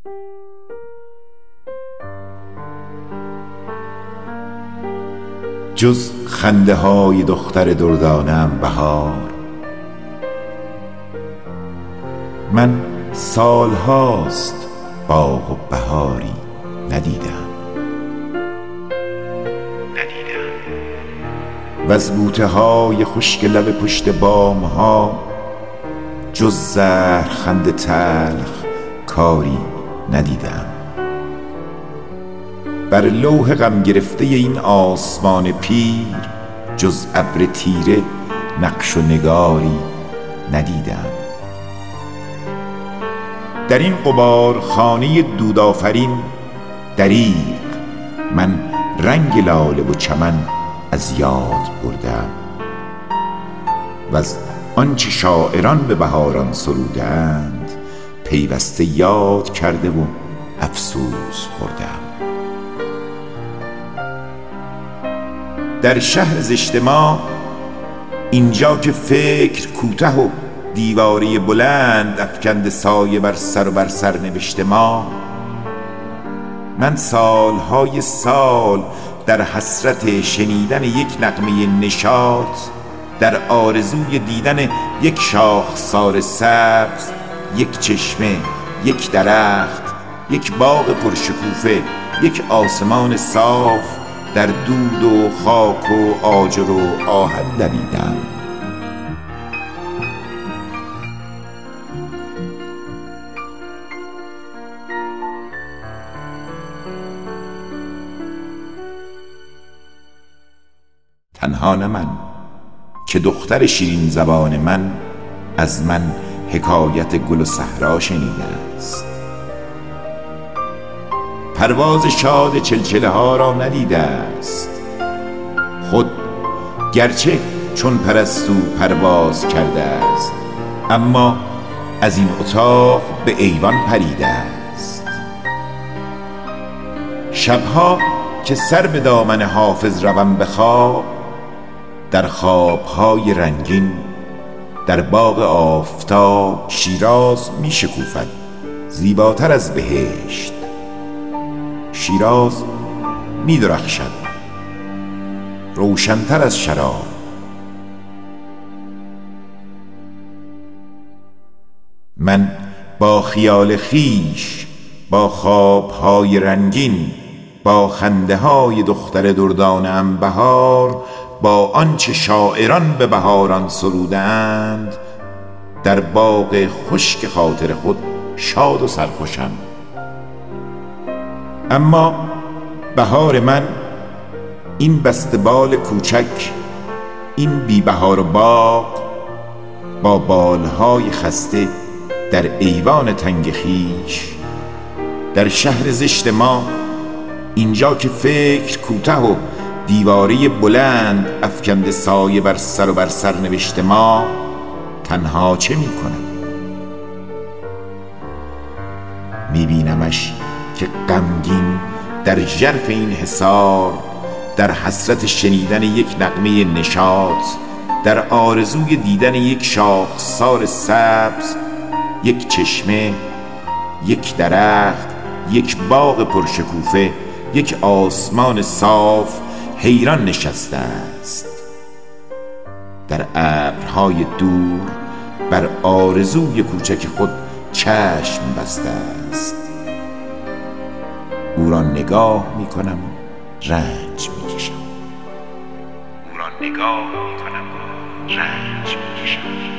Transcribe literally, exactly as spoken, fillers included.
جز خنده های دختر دردانه‌ام بهار، من سال هاست باغ و بهاری ندیدم ندیدم وز بوته های خشک لب پشت بام ها جز زهر خنده تلخ کاری ندیدم. بر لوح غم گرفته این آسمان پیر جز ابر تیره نقش و نگاری ندیدم. در این غبار خانه دودآفرین دریغ من رنگ لاله و چمن از یاد بردم وز آنچه شاعران به بهاران سرودند پیوسته یاد کرده و افسوس خوردم. در شهر زشت ما اینجا که فکر کوته و دیواری بلند افکند سایه بر سر و بر سر نوشته ما، من سالهای سال در حسرت شنیدن یک نغمه نشاط، در آرزوی دیدن یک شاخسار سبز، یک چشمه، یک درخت، یک باغ پرشکوفه، یک آسمان صاف، در دود و خاک و آجر و آهن دویدم. تنها نه من که دختر شیرین زبان من از من حکایت گل و صحرا شنیده است، پرواز شاد چلچله ها را ندیده است، خود گرچه چون پرستو پرواز کرده است اما از این اتاق به ایوان پریده است. شبها که سر به دامن حافظ روم به خواب، در خوابهای رنگین در باغ آفتاب شیراز می شکوفد زیباتر از بهشت. شیراز می درخشد روشن‌تر از شراب. من با خیال خیش، با خوابهای رنگین، با خنده های دختر دردانه‌ام بهار، با آنچه شاعران به بهاران سرودند، در باغ خشک خاطر خود شاد و سرخوشم. اما بهار من، این بسته‌بال کوچک، این بی بهار و باغ، با بالهای خسته در ایوان تنگ خویش، در شهر زشت ما، اینجا که فکر کوته و دیواری بلند افکنده سایه بر سر و بر سر نوشته ما، تنها چه می کند؟ می بینمش که غمگین در ژرف این حصار، در حسرت شنیدن یک نغمه نشاط، در آرزوی دیدن یک شاخسار سبز، یک چشمه، یک درخت، یک باغ پرشکوفه، یک آسمان صاف حیران نشسته است. در ابرهای دور بر آرزوی کوچک خود چشم بسته است. او را نگاه می کنم رنج می کشم. او را نگاه می کنم رنج می کشم.